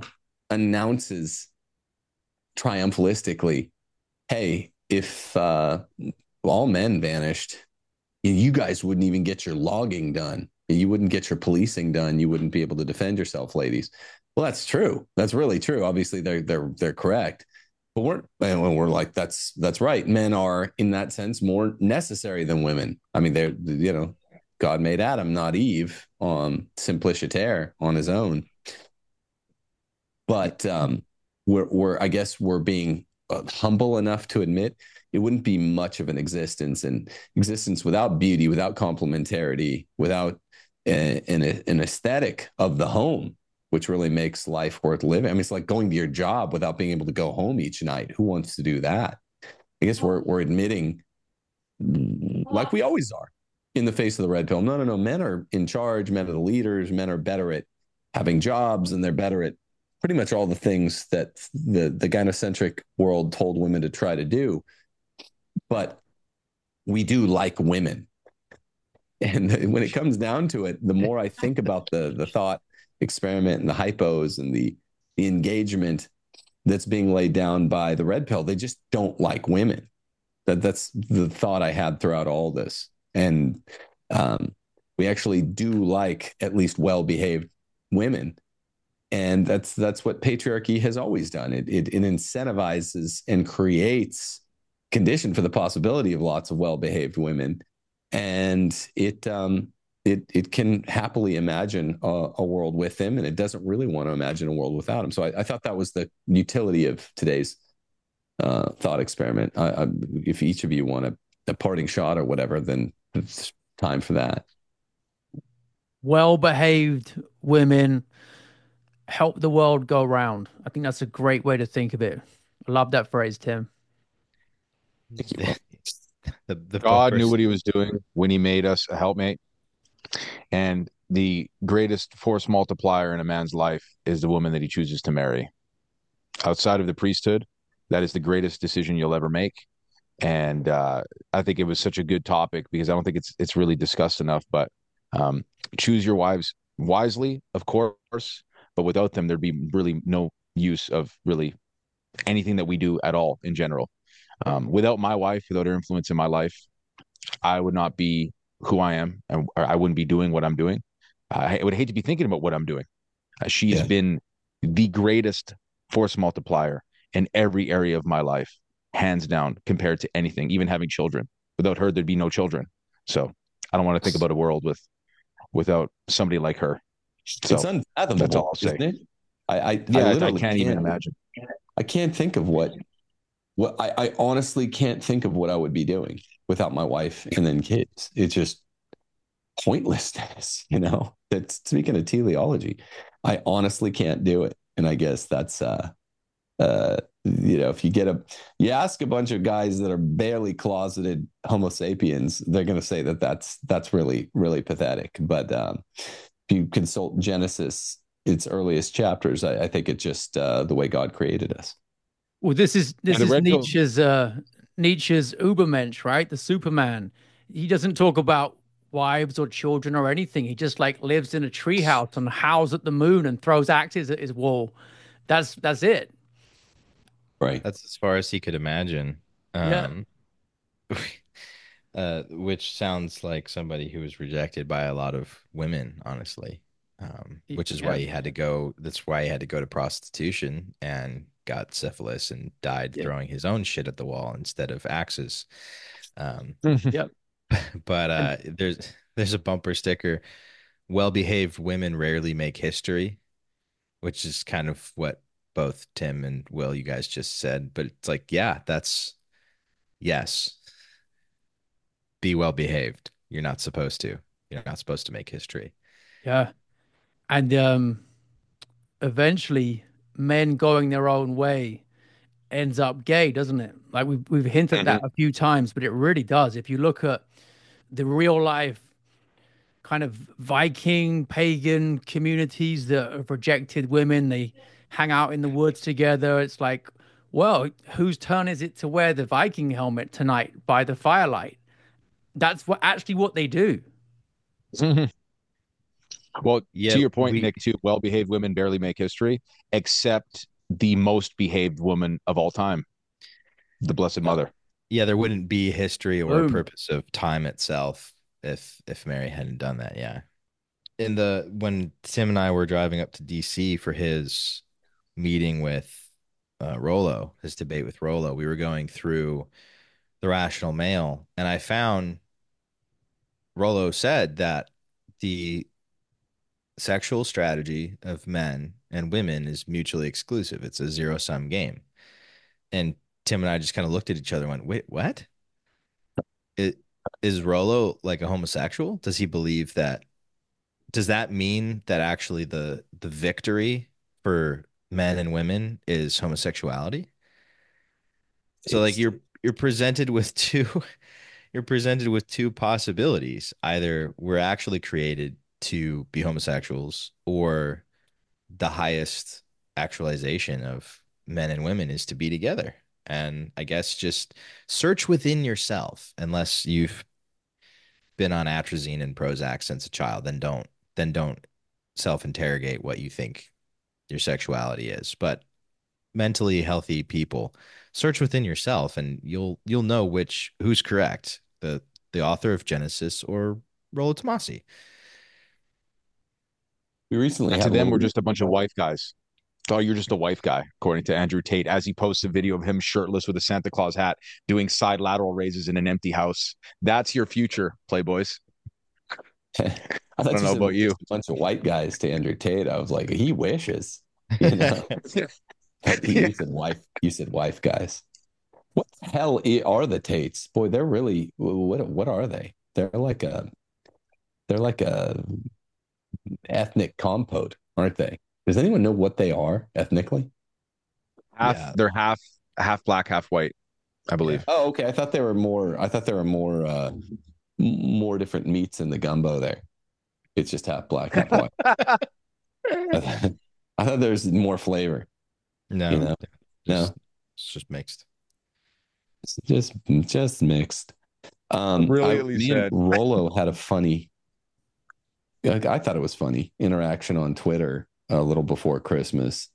announces triumphalistically, hey, if all men vanished, you guys wouldn't even get your logging done. You wouldn't get your policing done. You wouldn't be able to defend yourself, ladies. Well, that's true. That's really true. Obviously, they're correct. But we're like, that's right. Men are, in that sense, more necessary than women. I mean, they're, God made Adam, not Eve, simpliciter on his own. But I guess we're being humble enough to admit it wouldn't be much of an existence, and existence without beauty, without complementarity, without an aesthetic of the home, which really makes life worth living. I mean, it's like going to your job without being able to go home each night. Who wants to do that? I guess we're admitting, like we always are, in the face of the red pill. No. Men are in charge. Men are the leaders. Men are better at having jobs, and they're better at pretty much all the things that the gynocentric world told women to try to do. But we do like women. And when it comes down to it, the more I think about the thought experiment and the hypos and the engagement that's being laid down by the red pill, they just don't like women. That's the thought I had throughout all this. And we actually do like at least well-behaved women. And that's what patriarchy has always done. It incentivizes and creates condition for the possibility of lots of well-behaved women. And it can happily imagine a world with him, and it doesn't really want to imagine a world without him. So I thought that was the utility of today's thought experiment. If each of you want a parting shot or whatever, then it's time for that. Well-behaved women help the world go round. I think that's a great way to think of it. I love that phrase, Tim. The God knew what he was doing when he made us a helpmate. And the greatest force multiplier in a man's life is the woman that he chooses to marry. Outside of the priesthood, that is the greatest decision you'll ever make. And I think it was such a good topic because I don't think it's really discussed enough. But choose your wives wisely, of course, but without them, there'd be really no use of really anything that we do at all in general. Without my wife, without her influence in my life, I would not be who I am, and I wouldn't be doing what I'm doing. I would hate to be thinking about what I'm doing. She's been the greatest force multiplier in every area of my life, hands down, compared to anything, even having children. Without her, there'd be no children. So I don't want to think about a world without somebody like her. So it's unfathomable, that's all I'll say. Isn't it? I can't even imagine. I can't think of what I honestly can't think of what I would be doing without my wife and then kids. It's just pointlessness, That's speaking of teleology. I honestly can't do it. And I guess that's if you ask a bunch of guys that are barely closeted Homo sapiens, they're going to say that's really, really pathetic. But if you consult Genesis, its earliest chapters, I think it's just the way God created us. Well, this is Nietzsche's Ubermensch, right? The Superman. He doesn't talk about wives or children or anything. He just lives in a treehouse and howls at the moon and throws axes at his wall. That's it. Right. That's as far as he could imagine. Yeah. Which sounds like somebody who was rejected by a lot of women, honestly. Which is why he had to go. That's why he had to go to prostitution and got syphilis and died throwing his own shit at the wall instead of axes. Yep. But there's a bumper sticker. Well-behaved women rarely make history, which is kind of what both Tim and Will, you guys just said. But it's like, yeah, yes. Be well-behaved. You're not supposed to. You're not supposed to make history. Yeah. And eventually men going their own way ends up gay, doesn't it? Like we've hinted at that a few times, but it really does. If you look at the real life kind of Viking pagan communities that have rejected women, they hang out in the woods together. It's like, well, whose turn is it to wear the Viking helmet tonight by the firelight? That's what they do. Well, to your point, Nick, too, well-behaved women barely make history, except the most behaved woman of all time, the Blessed Mother. Yeah, there wouldn't be history or a Boom. purpose of time itself if Mary hadn't done that. Yeah. In the when Tim and I were driving up to DC for his meeting with Rollo, his debate with Rollo, we were going through the Rational Male, and I found Rollo said that the sexual strategy of men and women is mutually exclusive. It's a zero sum game. And Tim and I just kind of looked at each other and went, wait, what? It, is Rollo like a homosexual? Does he believe that? Does that mean that actually the victory for men and women is homosexuality? So like It's you're presented with two you're presented with two possibilities. Either we're actually created to be homosexuals, or the highest actualization of men and women is to be together. And I guess just search within yourself, unless you've been on atrazine and Prozac since a child, then don't self-interrogate what you think your sexuality is. But mentally healthy people, search within yourself and you'll know who's correct, the author of Genesis or Rollo Tomasi. we recently To had a them, little. we're just a bunch of wife guys. Oh, you're just a wife guy, according to Andrew Tate, as he posts a video of him shirtless with a Santa Claus hat doing side lateral raises in an empty house. That's your future, Playboys. I I thought don't you know said we're about you. just a bunch of white guys to Andrew Tate. I was like, he wishes, you know. You said wife. You said wife guys. What the hell are the Tates? Boy, they're really what are they? They're like a ethnic compote, aren't they? Does anyone know what they are ethnically? Half Yeah. they're half black, half white, I Yeah. believe. Oh, okay. I thought there were more different meats in the gumbo there. It's just half black, half white. I thought, I thought there's more flavor, you No, know. just No, it's just mixed. it's just mixed. Brilliantly Me and said. Rolo had a funny, I thought it was funny interaction on Twitter a little before Christmas.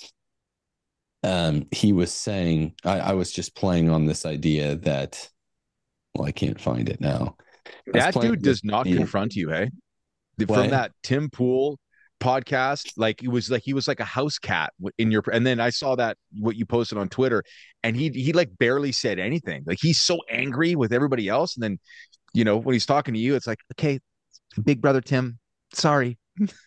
He was saying, I was just playing on this idea that, well, I can't find it now. I was That playing dude this does not idea. confront you, hey? From What? that Tim Pool podcast, like it was like he was like a house cat in your, and then I saw that what you posted on Twitter, and he like barely said anything. Like he's so angry with everybody else, and then when he's talking to you, it's like, okay, big brother Tim, sorry.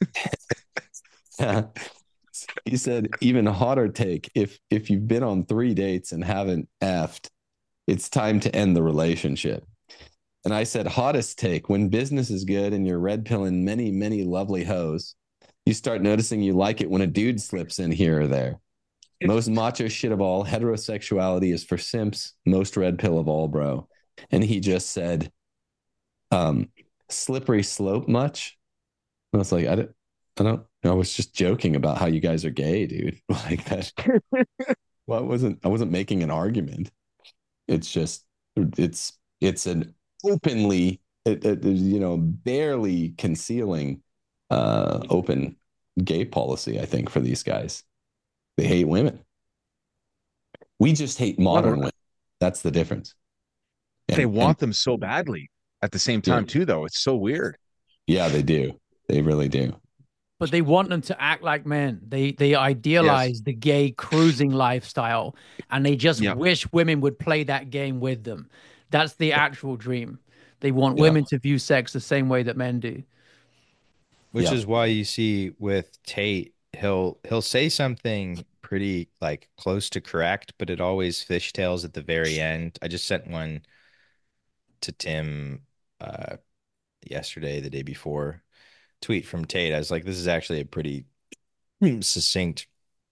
He said, even hotter take. If you've been on 3 dates and haven't effed, it's time to end the relationship. And I said, hottest take. When business is good and you're red pilling many, many lovely hoes, you start noticing you like it when a dude slips in here or there. Most macho shit of all, heterosexuality is for simps. Most red pill of all, bro. And he just said, um, slippery slope much? I was like, I was just joking about how you guys are gay, dude. Like that. Well, I wasn't making an argument. It's just, it's an openly, barely concealing, open gay policy, I think, for these guys. They hate women. We just hate modern women. That's the difference. They And want them so badly at the same yeah, time too, though. It's so weird. yeah, they do. They really do. But they want them to act like men. They Yes. idealize the gay cruising lifestyle, and they just Yep. wish women would play that game with them. That's the actual dream. They want Yeah, women to view sex the same way that men do. Which yeah. is why you see with Tate, he'll say something pretty like close to correct, but it always fishtails at the very end. I just sent one to Tim uh yesterday, the day before, tweet from Tate. I was like, this is actually a pretty succinct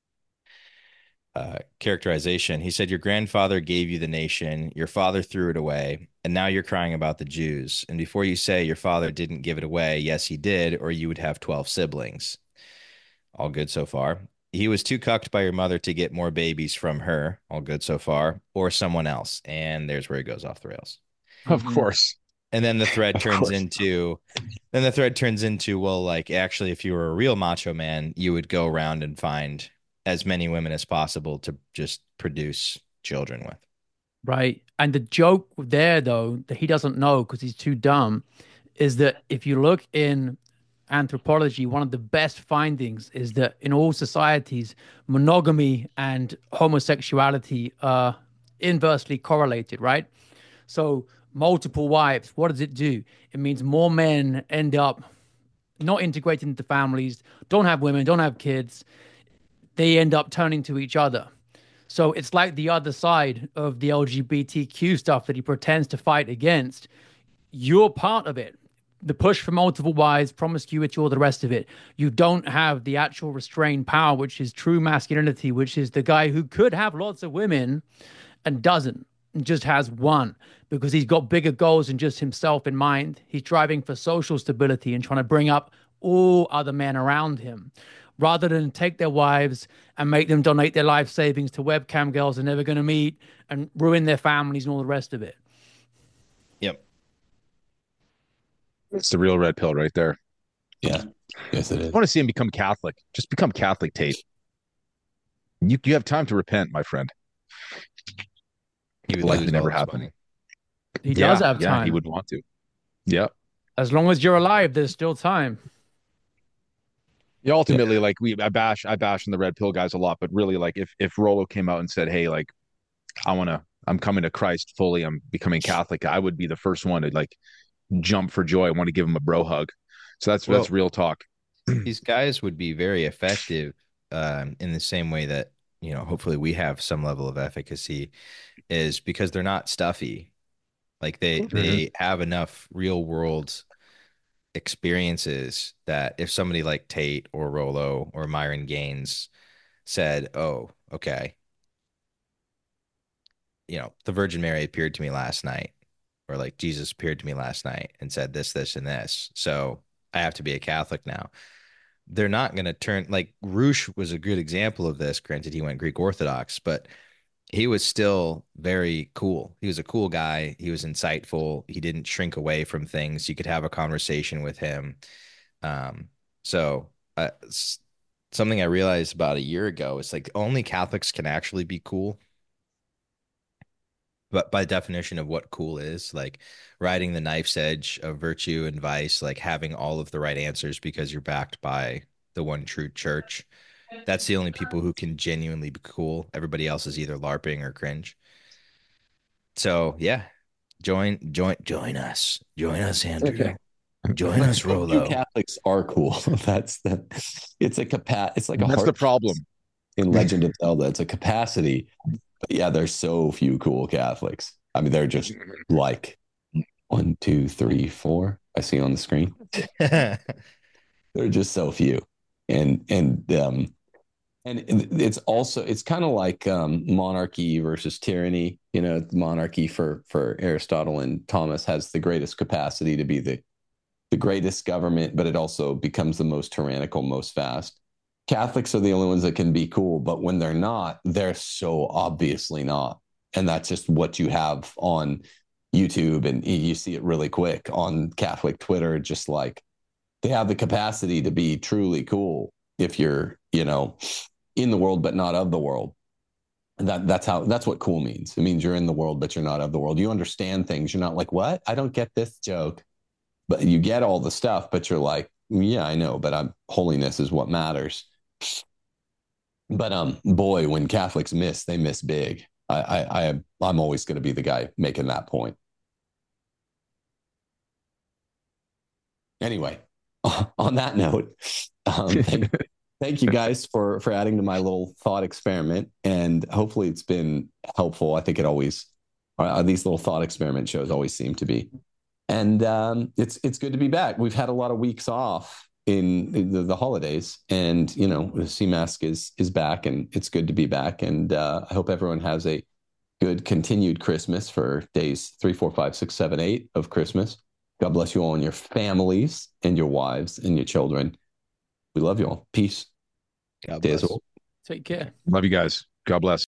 characterization. He said, your grandfather gave you the nation, your father threw it away, and now you're crying about the Jews. And before you say your father didn't give it away, yes, he did, or you would have 12 siblings. All good so far. He was too cucked by your mother to get more babies from her. All good so far. Or someone else. And there's where he goes off the rails. Of Mhm. course. And then the thread Of turns course. into well, like actually, if you were a real macho man, you would go around and find as many women as possible to just produce children with. Right. And the joke there, though, that he doesn't know because he's too dumb, is that if you look in anthropology, one of the best findings is that in all societies, monogamy and homosexuality are inversely correlated, right? So, multiple wives, what does it do? It means more men end up not integrated into families, don't have women, don't have kids. They end up turning to each other. So it's like the other side of the LGBTQ stuff that he pretends to fight against. You're part of it. The push for multiple wives, promiscuity, all the rest of it. You don't have the actual restrained power, which is true masculinity, which is the guy who could have lots of women and doesn't, and just has one because he's got bigger goals than just himself in mind. He's driving for social stability and trying to bring up all other men around him rather than take their wives and make them donate their life savings to webcam girls they're never going to meet and ruin their families and all the rest of it. Yep. It's the real red pill right there. Yeah. Yes, it is. I want to see him become Catholic. Just become Catholic, Tate. You have time to repent, my friend. He would Likely lose never all his happen. money. He does have time. Yeah, he would want to. Yeah. As long as you're alive, there's still time. Yeah, ultimately, like I bash on the red pill guys a lot, but really, like if Rolo came out and said, "Hey, like I'm coming to Christ fully, I'm becoming Catholic," I would be the first one to like jump for joy. I want to give him a bro hug. So that's real talk. These guys would be very effective in the same way that, hopefully we have some level of efficacy, is because they're not stuffy. Like they have enough real world experiences that if somebody like Tate or Rolo or Myron Gaines said, "Oh, okay, the Virgin Mary appeared to me last night," or like Jesus appeared to me last night and said this, this, and this, so I have to be a Catholic now. They're not going to turn, like Roosh was a good example of this. Granted, he went Greek Orthodox, but he was still very cool. He was a cool guy. He was insightful. He didn't shrink away from things. You could have a conversation with him. Um, so something I realized about a year ago is like only Catholics can actually be cool. But by definition of what cool is, like riding the knife's edge of virtue and vice, like having all of the right answers because you're backed by the one true church. That's the only people who can genuinely be cool. Everybody else is either LARPing or cringe. So yeah, join us. Join us, Andrew. Okay. Join us, You Rolo. Catholics are cool. It's like That's the problem. In Legend of Zelda. It's a capacity. But yeah, there's so few cool Catholics. I mean, they're just like 1, 2, 3, 4. I see on the screen. They're just so few. And it's kind of like monarchy versus tyranny. Monarchy for Aristotle and Thomas has the greatest capacity to be the greatest government, but it also becomes the most tyrannical most fast. Catholics are the only ones that can be cool, but when they're not, they're so obviously not. And that's just what you have on YouTube, and you see it really quick on Catholic Twitter, just like they have the capacity to be truly cool if you're, in the world but not of the world. And that's what cool means. It means you're in the world but you're not of the world. You understand things. You're not like, what? I don't get this joke. But you get all the stuff, but you're like, yeah, I know, but holiness is what matters. But boy, when Catholics miss, they miss big. I'm always going to be the guy making that point. Anyway, on that note, thank you guys for adding to my little thought experiment, and hopefully it's been helpful. I think it always these little thought experiment shows always seem to be, and it's good to be back. We've had a lot of weeks off in the holidays, and CMask is back, and it's good to be back. And I hope everyone has a good continued Christmas for days 3, 4, 5, 6, 7, 8 of Christmas. God bless you all and your families and your wives and your children. We love you all. Peace. God bless. Take care. Love you guys. God bless.